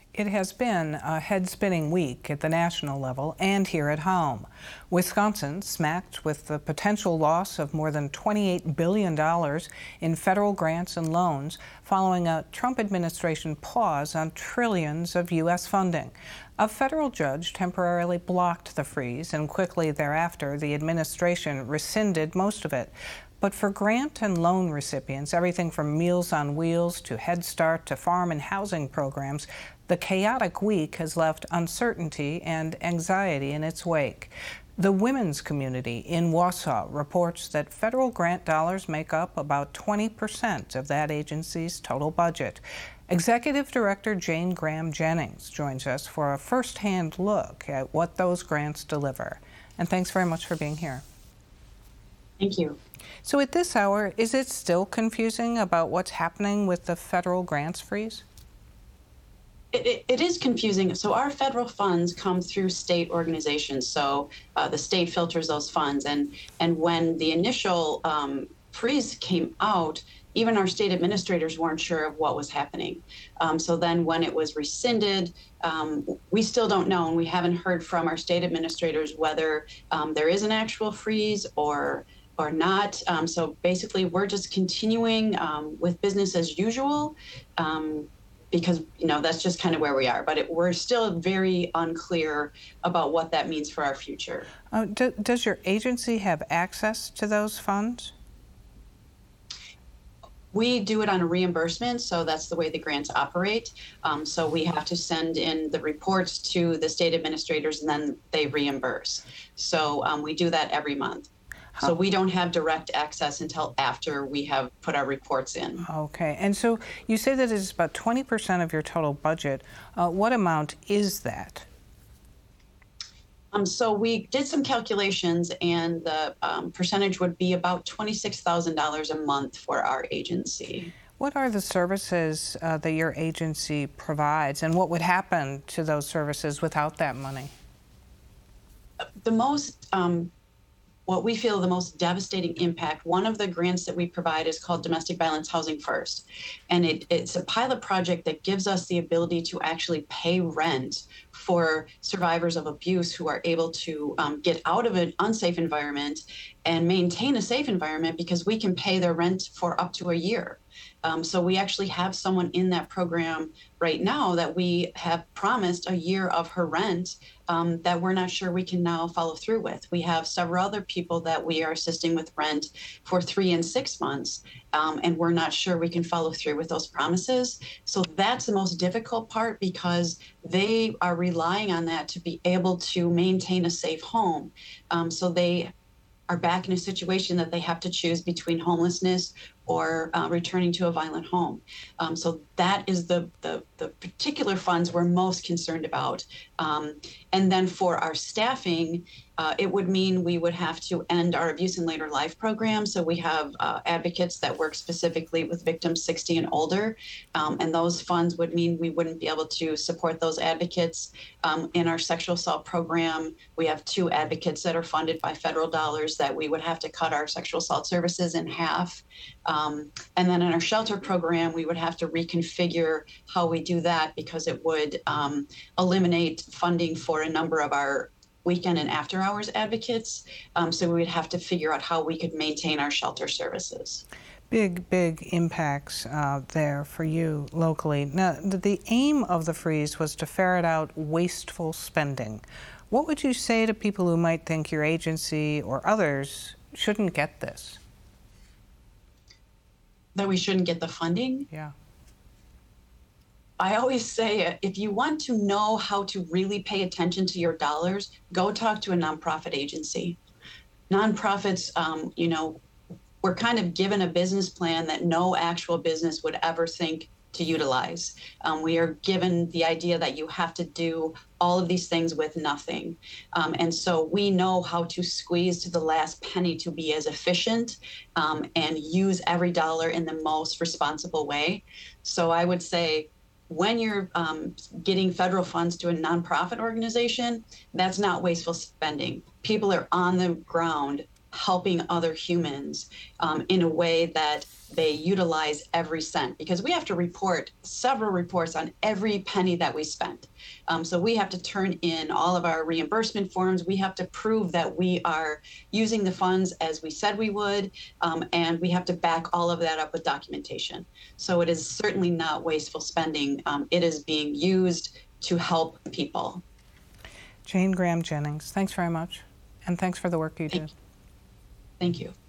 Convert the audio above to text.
It has been a head-spinning week at the national level and here at home. Wisconsin smacked with the potential loss of more than $28 billion in federal grants and loans following a Trump administration pause on trillions of U.S. funding. A federal judge temporarily blocked the freeze, and quickly thereafter, the administration rescinded most of it. But for grant and loan recipients, everything from Meals on Wheels to Head Start to farm and housing programs, the chaotic week has left uncertainty and anxiety in its wake. The women's community in Wausau reports that federal grant dollars make up about 20% of that agency's total budget. Executive Director Jane Graham Jennings joins us for a first-hand look at what those grants deliver. And thanks very much for being here. Thank you. So at this hour, is it still confusing about what's happening with the federal grants freeze? It is confusing. So our federal funds come through state organizations. So the state filters those funds. And when the initial freeze came out, even our state administrators weren't sure of what was happening. So then when it was rescinded, we still don't know, and we haven't heard from our state administrators whether there is an actual freeze or not. So basically, we're just continuing with business as usual. Because, that's just kind of where we are. But we're still very unclear about what that means for our future. Does your agency have access to those funds? We do it on a reimbursement, so that's the way the grants operate. So we have to send in the reports to the state administrators, and then they reimburse. So we do that every month. So we don't have direct access until after we have put our reports in. Okay. And so you say that it's about 20% of your total budget. What amount is that? So we did some calculations, and the percentage would be about $26,000 a month for our agency. What are the services that your agency provides, and what would happen to those services without that money? The most what we feel the most devastating impact, one of the grants that we provide is called Domestic Violence Housing First. And it's a pilot project that gives us the ability to actually pay rent for survivors of abuse who are able to get out of an unsafe environment and maintain a safe environment, because we can pay their rent for up to a year. So we actually have someone in that program right now that we have promised a year of her rent that we're not sure we can now follow through with. We have several other people that we are assisting with rent for 3 and 6 months, and we're not sure we can follow through with those promises. So that's the most difficult part, because they are relying on that to be able to maintain a safe home. So they are back in a situation that they have to choose between homelessness or returning to a violent home. So that is the particular funds we're most concerned about. And then for our staffing, it would mean we would have to end our abuse in later life program. So we have advocates that work specifically with victims 60 and older. And those funds would mean we wouldn't be able to support those advocates. In our sexual assault program, we have 2 advocates that are funded by federal dollars that we would have to cut our sexual assault services in half. And then in our shelter program, we would have to reconfigure how we do that, because it would eliminate funding for a number of our weekend and after hours advocates. So we would have to figure out how we could maintain our shelter services. Big impacts there for you locally. Now, the aim of the freeze was to ferret out wasteful spending. What would you say to people who might think your agency or others shouldn't get this? That we shouldn't get the funding? Yeah. I always say, if you want to know how to really pay attention to your dollars, go talk to a nonprofit agency. Nonprofits, we're kind of given a business plan that no actual business would ever think to utilize. We are given the idea that you have to do all of these things with nothing. And so we know how to squeeze to the last penny to be as efficient and use every dollar in the most responsible way. So I would say, when you're getting federal funds to a nonprofit organization, that's not wasteful spending. People are on the ground helping other humans in a way that they utilize every cent, because we have to report several reports on every penny that we spent. So we have to turn in all of our reimbursement forms. We have to prove that we are using the funds as we said we would, and we have to back all of that up with documentation. So it is certainly not wasteful spending. It is being used to help people. Jane Graham Jennings, thanks very much, and thanks for the work you do. Thank you.